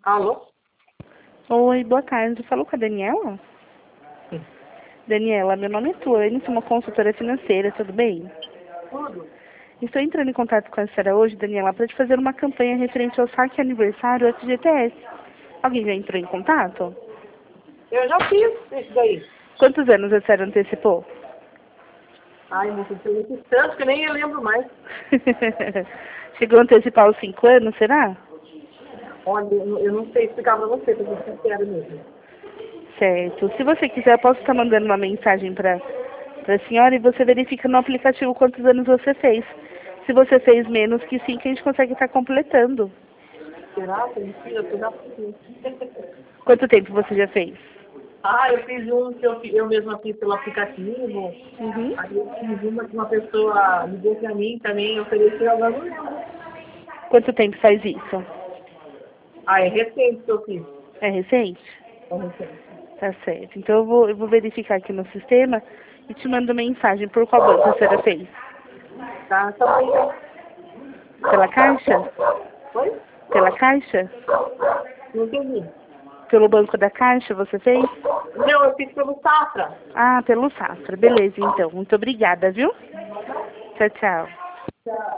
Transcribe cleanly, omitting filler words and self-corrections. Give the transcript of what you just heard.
Alô? Oi, boa tarde. Falou com a Daniela? Sim. Daniela, meu nome é Tuane, sou uma consultora financeira, tudo bem? Tudo. Estou entrando em contato com a senhora hoje, Daniela, para te fazer uma campanha referente ao saque aniversário FGTS. Alguém já entrou em contato? Eu já fiz isso daí. Quantos anos a senhora antecipou? Ai, não sei se eu tanto que nem eu lembro mais. Chegou a antecipar os 5 anos, será? Olha, eu não sei explicar pra você, pra ser sincero mesmo. Certo. Se você quiser, eu posso estar mandando uma mensagem para a senhora e você verifica no aplicativo quantos anos você fez. Se você fez menos que 5, a gente consegue estar completando. Será? Mentira, eu já fiz. Quanto tempo você já fez? Ah, eu fiz um que eu mesma fiz pelo aplicativo. Uhum. Aí eu fiz uma que uma pessoa ligou pra mim também, ofereceu, agora não lembro. Quanto tempo faz isso? Ah, é recente que eu fiz. É recente? É recente. Tá certo. Então eu vou verificar aqui no sistema e te mando mensagem por qual banco a senhora fez. Tá bom então. Pela Caixa? Oi? Pela Caixa? Não entendi. Pelo banco da Caixa você fez? Não, eu fiz pelo Safra. Ah, pelo Safra. Beleza, então. Muito obrigada, viu? Tchau, tchau. Tchau.